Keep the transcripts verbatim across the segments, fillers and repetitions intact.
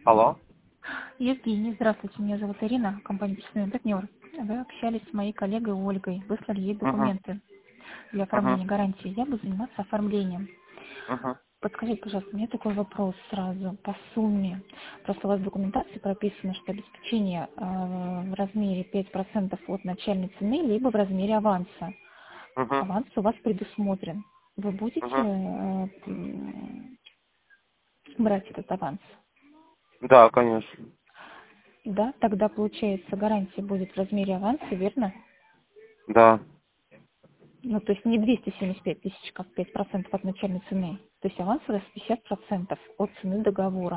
Алло. Евгений, здравствуйте, меня зовут Ирина, компания «Честный партнер». Вы общались с моей коллегой Ольгой, выслали ей Угу. документы для Угу. оформления гарантии. Я буду заниматься оформлением. Угу. Подскажите, пожалуйста, у меня такой вопрос сразу по сумме. Просто у вас в документации прописано, что обеспечение э, в размере пять процентов от начальной цены, либо в размере аванса. Угу. Аванс у вас предусмотрен. Вы будете Угу. э, м, брать этот аванс? Да, конечно. Да, тогда получается гарантия будет в размере аванса, верно? Да. Ну, то есть не двести семьдесят пять тысяч, как пять процентов от начальной цены. То есть аванс у вас пятьдесят процентов от цены договора.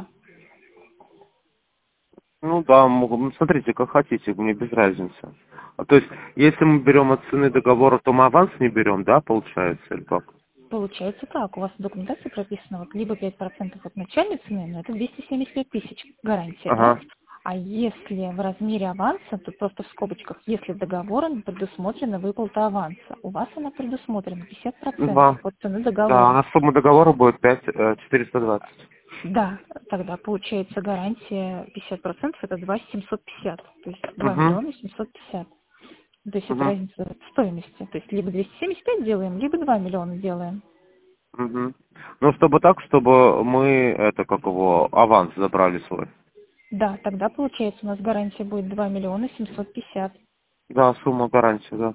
Ну да, могу. Ну, смотрите, как хотите, мне без разницы. А, то есть, если мы берем от цены договора, то мы аванс не берем, да, получается, или как? Получается так, у вас в документации прописано вот либо пять процентов от начальной цены, но это двести семьдесят пять тысяч гарантия, да? Ага. А если в размере аванса, то просто в скобочках, если договором предусмотрена выплата аванса, у вас она предусмотрена пятьдесят процентов Два. от цены Да, договора. а сумма договора будет пять четыреста двадцать. Да, тогда получается гарантия пятьдесят процентов это два семьсот пятьдесят, то есть два Угу. миллиона семьсот пятьдесят. То есть это Угу. разница в стоимости. То есть либо двести семьдесят пять делаем, либо два миллиона делаем. Угу. Ну, чтобы так, чтобы мы, это, как его, аванс забрали свой. Да, тогда получается у нас гарантия будет два миллиона семьсот пятьдесят. Да, сумма гарантии, да.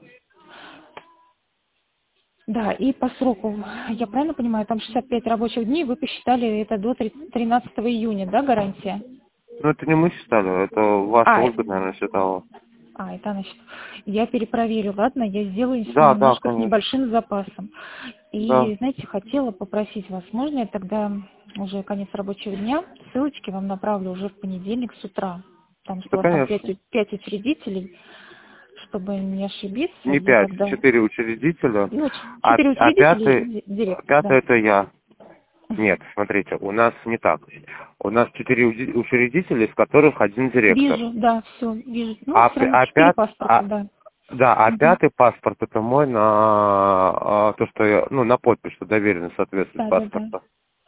Да, и по сроку, я правильно понимаю, там шестьдесят пять рабочих дней, вы посчитали это до тринадцатого июня, да, гарантия? Ну, это не мы считали, это ваша А, Ольга, наверное, считала. а, это значит, я перепроверю, ладно, я сделаю с- Да, да, немножко с конечно. небольшим запасом. Да. И, знаете, хотела попросить вас, можно я тогда уже конец рабочего дня, ссылочки вам направлю уже в понедельник с утра, потому что Да, у вас там пять, конечно. пять учредителей, чтобы не ошибиться, Не я пять, тогда, четыре учредителя, ну, а, четыре а учредителя пятый, и ди- директор, пятый да. это я. Нет, смотрите, у нас не так. У нас четыре уди- учредителя, из которых один директор. Вижу, да, все, вижу. Ну, А, все пи- равно а, четыре пят, паспорта, а- да. да, а Мгм. пятый паспорт это мой на а, то, что я, ну, на подпись, что доверенно соответствует Да, да, да. паспорта.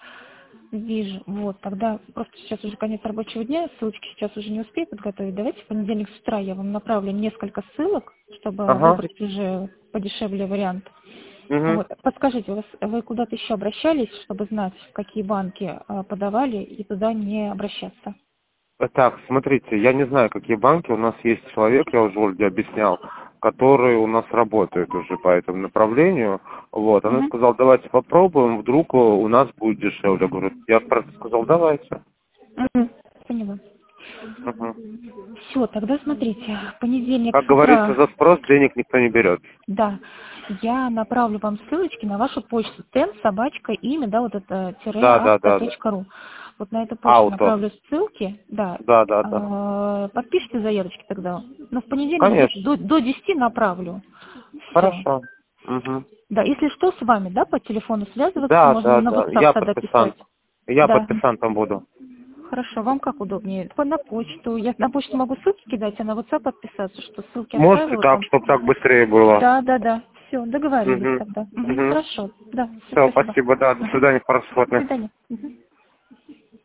Вижу. Вот, тогда просто сейчас уже конец рабочего дня, ссылочки сейчас уже не успею подготовить. Давайте в понедельник с утра я вам направлю несколько ссылок, чтобы Ага. выбрать уже подешевле вариант. Угу. Вот, подскажите, у вас, вы куда-то еще обращались, чтобы знать, в какие банки а, подавали, и туда не обращаться? Так, смотрите, я не знаю, какие банки. У нас есть человек, я уже Ольге объяснял, который у нас работает уже по этому направлению. Вот, она Угу. сказала, давайте попробуем, вдруг у нас будет дешевле. Я говорю, я просто сказал, давайте. Угу. Поняла. Мгм. Все, тогда смотрите, в понедельник Как с говорится, утра. за спрос денег никто не берет. Да, я направлю вам ссылочки на вашу почту тен собачка имя, да, вот это тире Да, да, авто да, да. точка ру. Вот на эту почту Ауто. направлю ссылки, да. Да, да, да. А, подпишите заявочки тогда. Ну, в понедельник где-то Конечно. до, до десяти направлю. Все. Хорошо. Мгм. Да, если что, с вами, да, по телефону связываться, Да, можно да, на да. WhatsApp Я тогда писать. подписант. Я Да. подписантом буду. Хорошо, вам как удобнее? По- На почту. Я на почту могу ссылки кидать, а на WhatsApp подписаться, что ссылки Можете отправила так, там. чтобы так быстрее было? Да, да, да. Все, договорились Угу. тогда. Мгм, Угу. хорошо. Да, все, Все, спасибо. спасибо, да, до Мгм. свидания, До хорошего дня. свидания. Мгм.